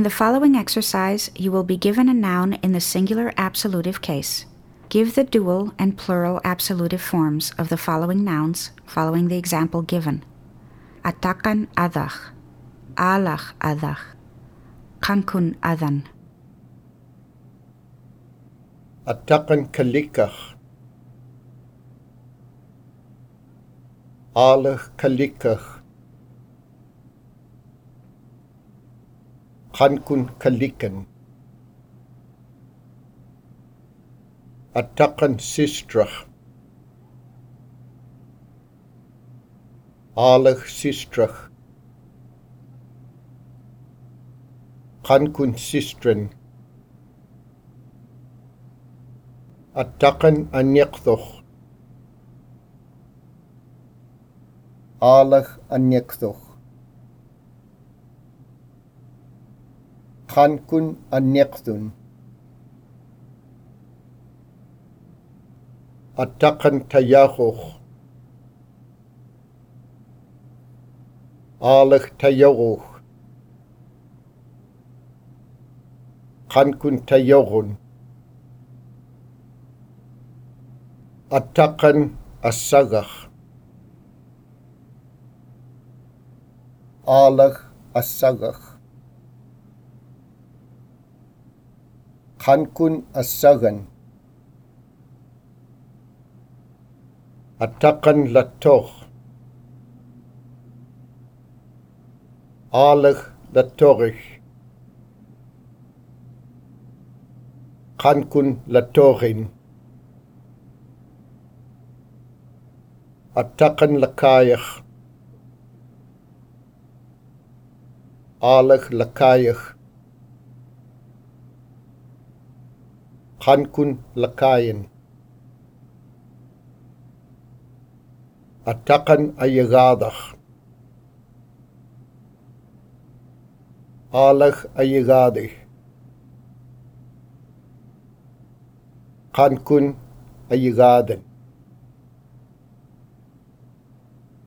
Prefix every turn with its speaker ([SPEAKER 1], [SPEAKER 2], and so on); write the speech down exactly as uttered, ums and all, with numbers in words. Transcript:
[SPEAKER 1] In the following exercise, you will be given a noun in the singular absolutive case. Give the dual and plural absolutive forms of the following nouns, following the example given. Atakan adach, alach adach, kankun adan.
[SPEAKER 2] Atakan kalikach, alach kalikach, kankun kalikan. Atakan sistrach, alach sistrach, kankun sistren. Atakan anyakdoch, alach anyakdoch, kankun anyakdun. Atakan tayachoch, alach tayachoch, kankun tayaron. Atakan asagach, alach asagach, kankun asagan. Atakan latoch, alach latorich, kankun latorin. Atakan lakayach, alach lakayach, kankun lakayan. Atakan ayagadach, alach ayagadich, kankun ayagadan.